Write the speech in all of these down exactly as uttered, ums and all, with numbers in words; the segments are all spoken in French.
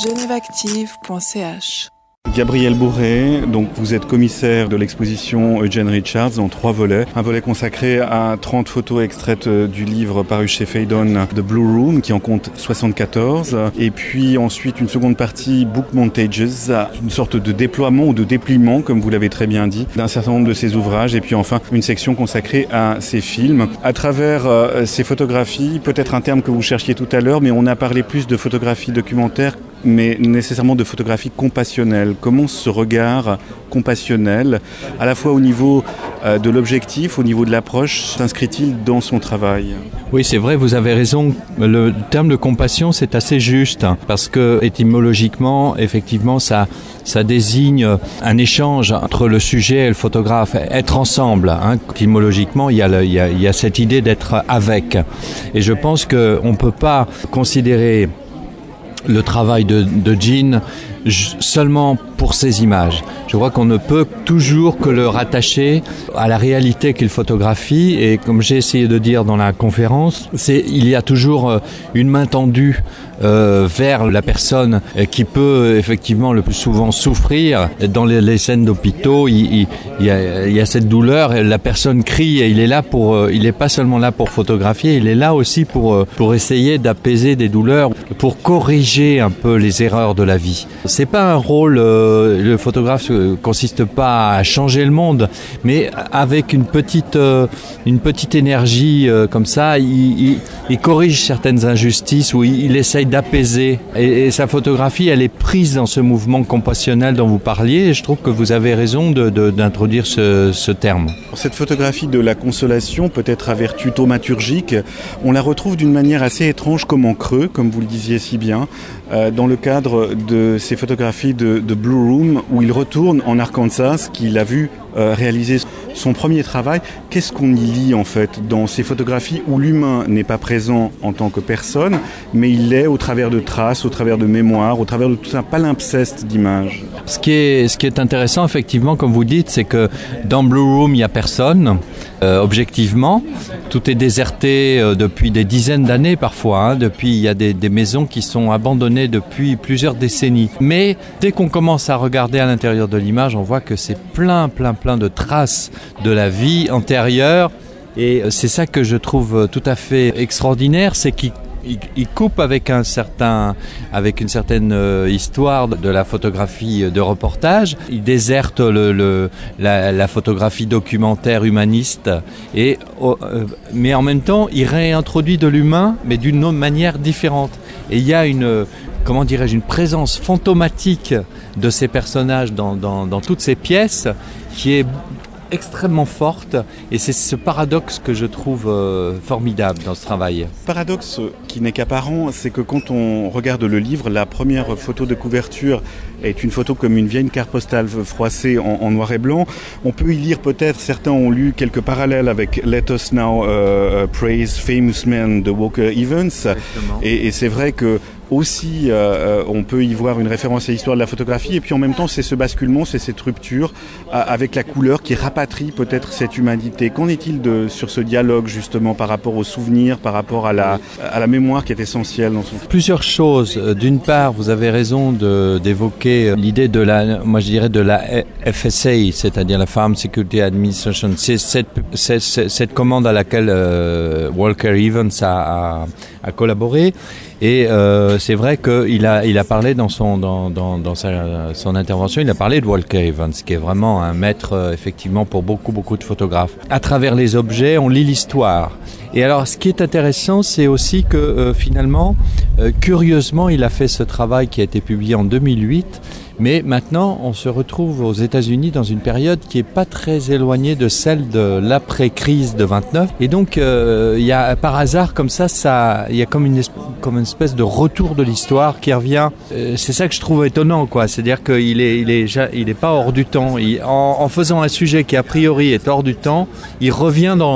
genèveactive point c h. Gabriel Bourret, donc vous êtes commissaire de l'exposition Eugene Richards en trois volets. Un volet consacré à trente photos extraites du livre paru chez Phaidon, The Blue Room, qui en compte soixante-quatorze. Et puis ensuite une seconde partie, Book Montages, une sorte de déploiement ou de dépliement, comme vous l'avez très bien dit, d'un certain nombre de ses ouvrages. Et puis enfin une section consacrée à ses films. À travers euh, ces photographies, peut-être un terme que vous cherchiez tout à l'heure, mais on a parlé plus de photographie documentaire, mais nécessairement de photographie compassionnelle. Comment ce regard compassionnel, à la fois au niveau euh, de l'objectif, au niveau de l'approche, s'inscrit-il dans son travail ? Oui, c'est vrai, vous avez raison. Le terme de compassion, c'est assez juste, hein, parce que étymologiquement, effectivement, ça, ça désigne un échange entre le sujet et le photographe, être ensemble. Hein. Étymologiquement, il y a, le, il y a, il y a cette idée d'être avec. Et je pense qu'on ne peut pas considérer le travail de, de Gene seulement pour ces images. Je crois qu'on ne peut toujours que le rattacher à la réalité qu'il photographie, et comme j'ai essayé de dire dans la conférence, c'est il y a toujours une main tendue euh, vers la personne qui peut effectivement le plus souvent souffrir. Dans les, les scènes d'hôpitaux, il, il, il, y a, il y a cette douleur, la personne crie et il est là pour, il n'est pas seulement là pour photographier, il est là aussi pour, pour essayer d'apaiser des douleurs, pour corriger un peu les erreurs de la vie. C'est pas un rôle, euh, le photographe ne consiste pas à changer le monde, mais avec une petite, euh, une petite énergie euh, comme ça, il, il, il corrige certaines injustices ou il, il essaye d'apaiser. Et, et sa photographie, elle est prise dans ce mouvement compassionnel dont vous parliez, et je trouve que vous avez raison de, de, d'introduire ce, ce terme. Cette photographie de la consolation, peut-être à vertu thaumaturgique, on la retrouve d'une manière assez étrange comme en creux, comme vous le disiez si bien, euh, dans le cadre de ces photographies de, de Blue Room, où il retourne en Arkansas, qu'il a vu euh, réaliser son premier travail. Qu'est-ce qu'on y lit en fait dans ces photographies où l'humain n'est pas présent en tant que personne, mais il l'est au travers de traces, au travers de mémoires, au travers de tout un palimpseste d'images. Ce qui est, ce qui est intéressant effectivement, comme vous dites, c'est que dans Blue Room, il n'y a personne. Euh, objectivement, tout est déserté euh, depuis des dizaines d'années parfois. Hein, depuis, il y a des, des maisons qui sont abandonnées depuis plusieurs décennies. Mais dès qu'on commence à regarder à l'intérieur de l'image, on voit que c'est plein, plein, plein de traces de la vie antérieure. Et c'est ça que je trouve tout à fait extraordinaire, c'est qu'il Il, il coupe avec un certain, avec une certaine euh, histoire de, de la photographie de reportage. Il déserte le, le, la, la photographie documentaire humaniste, et, euh, mais en même temps, il réintroduit de l'humain, mais d'une autre manière différente. Et il y a une, comment dirais-je, une présence fantomatique de ces personnages dans, dans, dans toutes ces pièces qui est extrêmement forte, et c'est ce paradoxe que je trouve euh, formidable dans ce travail. Paradoxe qui n'est qu'apparent, c'est que quand on regarde le livre, la première photo de couverture est une photo comme une vieille carte postale froissée en, en noir et blanc. On peut y lire peut-être, certains ont lu quelques parallèles avec Let Us Now uh, Praise Famous Men de Walker Evans, et, et c'est vrai que aussi, euh, on peut y voir une référence à l'histoire de la photographie, et puis en même temps, c'est ce basculement, c'est cette rupture euh, avec la couleur qui rapatrie peut-être cette humanité. Qu'en est-il de, sur ce dialogue justement par rapport aux souvenirs, par rapport à la, à la mémoire qui est essentielle dans son... Plusieurs choses. D'une part, vous avez raison de, d'évoquer l'idée de la, moi je dirais de la F S A, c'est-à-dire la Farm Security Administration. C'est cette, cette, cette commande à laquelle euh, Walker Evans a, a, a collaboré. Et euh, c'est vrai qu'il a, il a parlé dans, son, dans, dans, dans sa, son intervention, il a parlé de Walker Evans, qui est vraiment un maître, euh, effectivement, pour beaucoup, beaucoup de photographes. À travers les objets, on lit l'histoire. Et alors, ce qui est intéressant, c'est aussi que, euh, finalement, euh, curieusement, il a fait ce travail qui a été publié en deux mille huit, mais maintenant, on se retrouve aux États-Unis dans une période qui est pas très éloignée de celle de l'après-crise de vingt-neuf. Et donc, euh, il y a par hasard comme ça, ça, il y a comme une, comme une espèce de retour de l'histoire qui revient. Euh, c'est ça que je trouve étonnant, quoi. C'est-à-dire qu'il est, il est, il est pas hors du temps. Il, en, en faisant un sujet qui a priori est hors du temps, il revient dans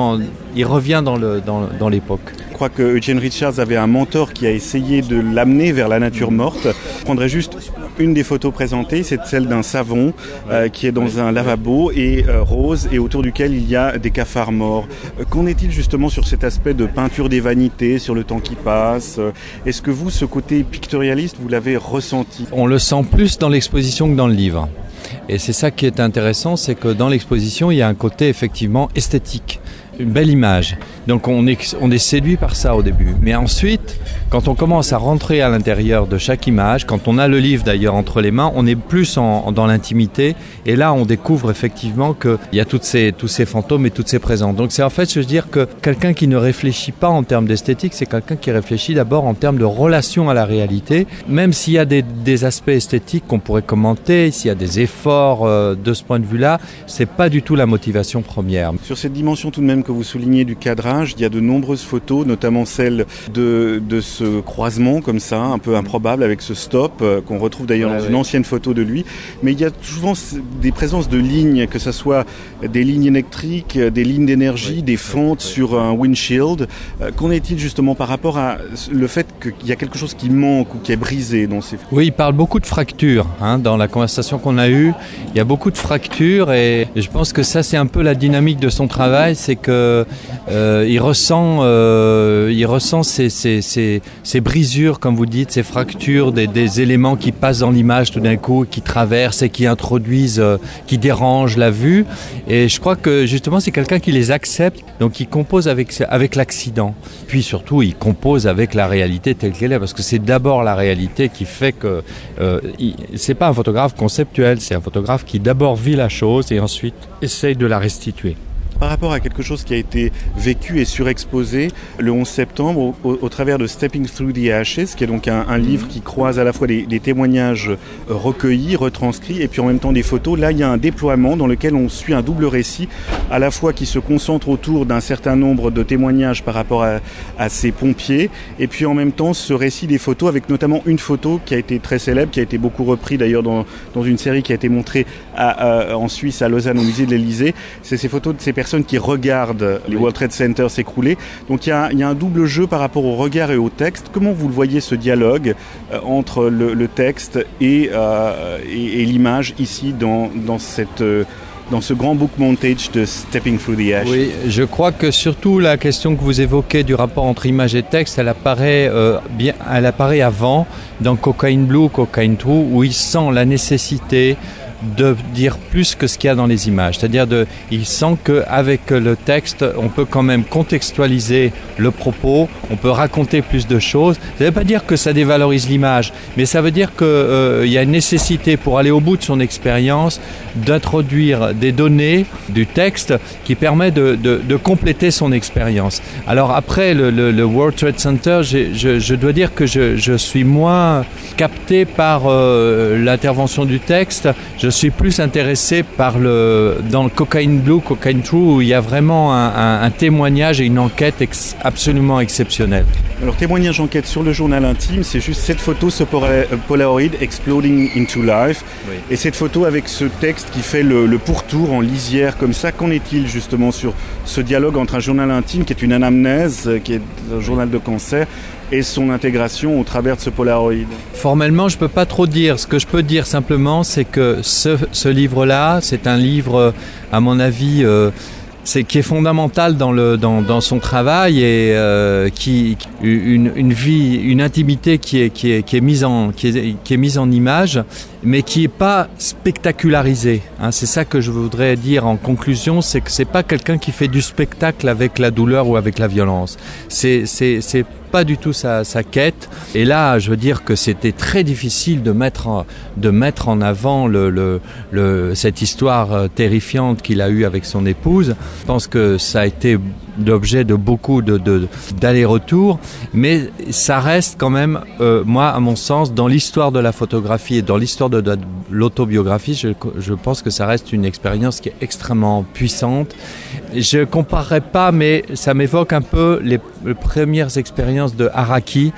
il revient dans, le, dans, dans l'époque. Je crois que Eugene Richards avait un mentor qui a essayé de l'amener vers la nature morte. Je prendrais juste une des photos présentées, c'est celle d'un savon euh, qui est dans un lavabo et euh, rose et autour duquel il y a des cafards morts. Euh, qu'en est-il justement sur cet aspect de peinture des vanités, sur le temps qui passe? Est-ce que vous, ce côté pictorialiste, vous l'avez ressenti? On le sent plus dans l'exposition que dans le livre. Et c'est ça qui est intéressant, c'est que dans l'exposition, il y a un côté effectivement esthétique, une belle image. Donc on est, on est séduit par ça au début. Mais ensuite, quand on commence à rentrer à l'intérieur de chaque image, quand on a le livre d'ailleurs entre les mains, on est plus en, dans l'intimité. Et là, on découvre effectivement qu'il y a toutes ces, tous ces fantômes et toutes ces présences. Donc c'est en fait, je veux dire que quelqu'un qui ne réfléchit pas en termes d'esthétique, c'est quelqu'un qui réfléchit d'abord en termes de relation à la réalité. Même s'il y a des, des aspects esthétiques qu'on pourrait commenter, s'il y a des efforts euh, de ce point de vue-là, c'est pas du tout la motivation première. Sur cette dimension tout de même que vous soulignez du cadrage, il y a de nombreuses photos, notamment celle de, de ce croisement comme ça, un peu improbable avec ce stop euh, qu'on retrouve d'ailleurs ouais, dans ouais. une ancienne photo de lui. Mais il y a souvent des présences de lignes, que ce soit des lignes électriques, des lignes d'énergie, oui. des fentes oui. sur un windshield. Euh, qu'en est-il justement par rapport à le fait qu'il y a quelque chose qui manque ou qui est brisé dans ces photos? Oui, il parle beaucoup de fractures hein, dans la conversation qu'on a eue. Il y a beaucoup de fractures et je pense que ça c'est un peu la dynamique de son travail, c'est que euh, il ressent, euh, il ressent ces, ces, ces, ces brisures, comme vous dites, ces fractures, des, des éléments qui passent dans l'image tout d'un coup, qui traversent et qui introduisent, euh, qui dérangent la vue. Et je crois que justement, c'est quelqu'un qui les accepte, donc il compose avec, avec l'accident. Puis surtout, il compose avec la réalité telle qu'elle est, parce que c'est d'abord la réalité qui fait que euh, il, c'est pas un photographe conceptuel, c'est un photographe qui d'abord vit la chose et ensuite essaye de la restituer. Par rapport à quelque chose qui a été vécu et surexposé le onze septembre au, au, au travers de Stepping Through the Ashes, qui est donc un, un livre qui croise à la fois des, des témoignages recueillis, retranscrits et puis en même temps des photos. Là, il y a un déploiement dans lequel on suit un double récit, à la fois qui se concentre autour d'un certain nombre de témoignages par rapport à, à ces pompiers, et puis en même temps ce récit des photos, avec notamment une photo qui a été très célèbre, qui a été beaucoup repris d'ailleurs dans, dans une série qui a été montrée à, à, en Suisse, à Lausanne, au musée de l'Élysée. C'est ces photos de ces personnes qui regardent les World Trade Center s'écrouler. Donc il y, a, il y a un double jeu par rapport au regard et au texte. Comment vous le voyez, ce dialogue euh, entre le, le texte et, euh, et, et l'image ici dans, dans, cette, euh, dans ce grand book montage de Stepping Through the Ashes? Oui, je crois que surtout la question que vous évoquez du rapport entre image et texte, elle apparaît, euh, bien, elle apparaît avant dans Cocaine Blue, Cocaine True, où il sent la nécessité de dire plus que ce qu'il y a dans les images. C'est-à-dire de, il sent qu'avec le texte, on peut quand même contextualiser le propos, on peut raconter plus de choses. Ça ne veut pas dire que ça dévalorise l'image, mais ça veut dire qu'il euh, y a une nécessité pour aller au bout de son expérience d'introduire des données du texte qui permet de, de, de compléter son expérience. Alors après le, le, le World Trade Center, je, je dois dire que je, je suis moins capté par euh, l'intervention du texte. Je suis plus intéressé par le, dans le Cocaine Blue, Cocaine True, où il y a vraiment un, un, un témoignage et une enquête ex, absolument exceptionnelle. Alors, témoignage enquête sur le journal intime, c'est juste cette photo, ce Polaroid Exploding into Life. Oui. Et cette photo avec ce texte qui fait le, le pourtour en lisière comme ça. Qu'en est-il justement sur ce dialogue entre un journal intime qui est une anamnèse, qui est un journal de cancer, et son intégration au travers de ce Polaroid? Formellement, je ne peux pas trop dire. Ce que je peux dire simplement, c'est que ce, ce livre-là, c'est un livre, à mon avis, euh, c'est, qui est fondamental dans, le, dans, dans son travail et euh, qui une, une vie, une intimité qui est, qui est, qui est, mise, en, qui est, qui est mise en image, mais qui n'est pas spectacularisée. Hein, c'est ça que je voudrais dire en conclusion, c'est que c'est pas quelqu'un qui fait du spectacle avec la douleur ou avec la violence. C'est, c'est, c'est pas du tout sa, sa quête. Et là, je veux dire que c'était très difficile de mettre en, de mettre en avant le, le, le, cette histoire terrifiante qu'il a eue avec son épouse. Je pense que ça a été l'objet de beaucoup de, de, d'allers-retours, mais ça reste quand même, euh, moi, à mon sens, dans l'histoire de la photographie et dans l'histoire de, de, de l'autobiographie, je, je pense que ça reste une expérience qui est extrêmement puissante. Je ne comparerai pas, mais ça m'évoque un peu les, les premières expériences de Araki,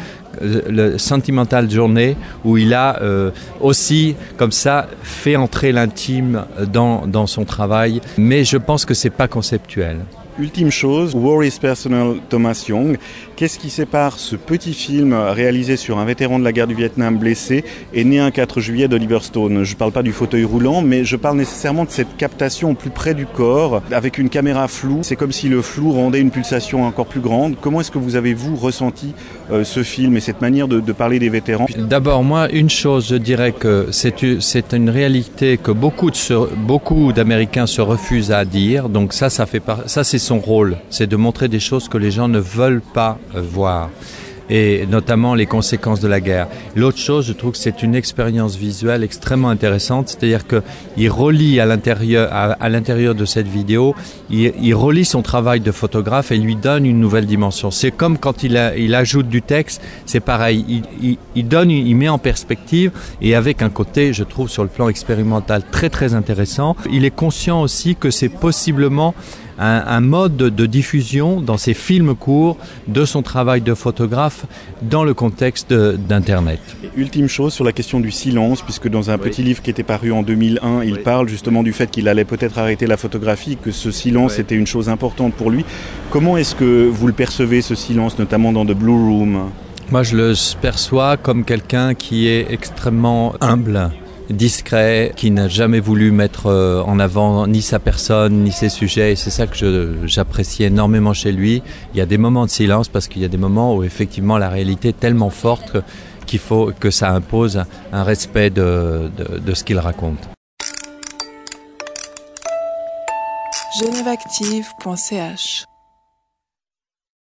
le Sentimental Journey, où il a euh, aussi, comme ça, fait entrer l'intime dans, dans son travail, mais je pense que c'est pas conceptuel. Ultime chose, War is Personal, Thomas Young. Qu'est-ce qui sépare ce petit film réalisé sur un vétéran de la guerre du Vietnam blessé et né un quatre juillet d'Oliver Stone? Je ne parle pas du fauteuil roulant, mais je parle nécessairement de cette captation au plus près du corps, avec une caméra floue. C'est comme si le flou rendait une pulsation encore plus grande. Comment est-ce que vous avez, vous, ressenti euh, ce film et cette manière de, de parler des vétérans? D'abord, moi, une chose, je dirais que c'est, c'est une réalité que beaucoup, de se, beaucoup d'Américains se refusent à dire. Donc ça, ça, fait par, ça c'est son rôle, c'est de montrer des choses que les gens ne veulent pas voir, et notamment les conséquences de la guerre. L'autre chose, je trouve que c'est une expérience visuelle extrêmement intéressante, c'est-à-dire qu'il relie à l'intérieur, à, à l'intérieur de cette vidéo, il, il relie son travail de photographe et lui donne une nouvelle dimension. C'est comme quand il, a, il ajoute du texte, c'est pareil, il, il, il donne, il met en perspective, et avec un côté, je trouve, sur le plan expérimental très très intéressant. Il est conscient aussi que c'est possiblement Un, un mode de diffusion dans ses films courts de son travail de photographe dans le contexte de, d'Internet. Ultime chose sur la question du silence, puisque dans un oui. petit livre qui était paru en deux mille un, il oui. parle justement du fait qu'il allait peut-être arrêter la photographie, que ce silence oui. était une chose importante pour lui. Comment est-ce que vous le percevez, ce silence, notamment dans The Blue Room? Moi, je le perçois comme quelqu'un qui est extrêmement humble, discret, qui n'a jamais voulu mettre en avant ni sa personne, ni ses sujets. Et c'est ça que je, j'apprécie énormément chez lui. Il y a des moments de silence parce qu'il y a des moments où effectivement la réalité est tellement forte que, qu'il faut que ça impose un respect de, de, de ce qu'il raconte. genève active point c h